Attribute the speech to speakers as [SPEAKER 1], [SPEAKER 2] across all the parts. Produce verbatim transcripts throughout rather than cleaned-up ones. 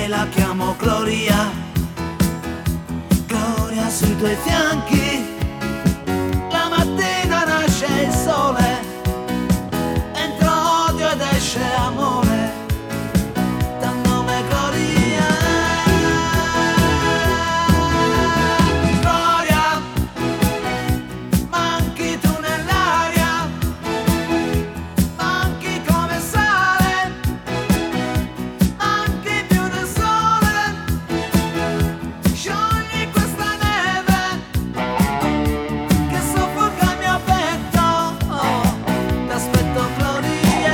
[SPEAKER 1] la chiamo Gloria, Gloria sui tuoi fianchi, la mattina nasce il sole, entra odio ed esce amore, dal nome Gloria. Gloria, manchi tu nell'aria, manchi come sale, manchi più del sole, sciogli questa neve che soffoca il mio petto, oh, t'aspetto Gloria.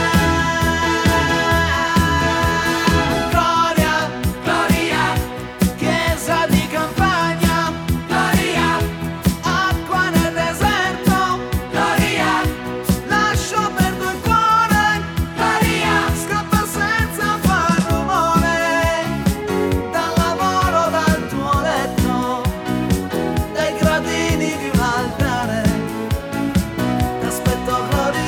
[SPEAKER 1] Gloria, Gloria, chiesa di campagna, Gloria, acqua nel deserto, Gloria, lascio perdo il cuore, Gloria, scappa senza far rumore, dal lavoro, dal tuo letto, dai gradini di un altare, t'aspetto Gloria.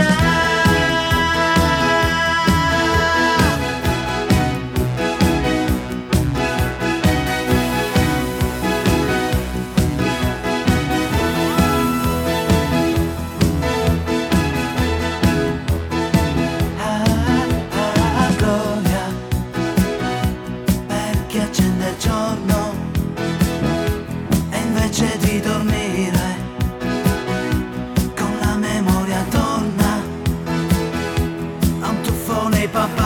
[SPEAKER 1] Ah, ah, Gloria, per chi accende il giorno e invece di dormire con la memoria torna a un tuffo nei papà.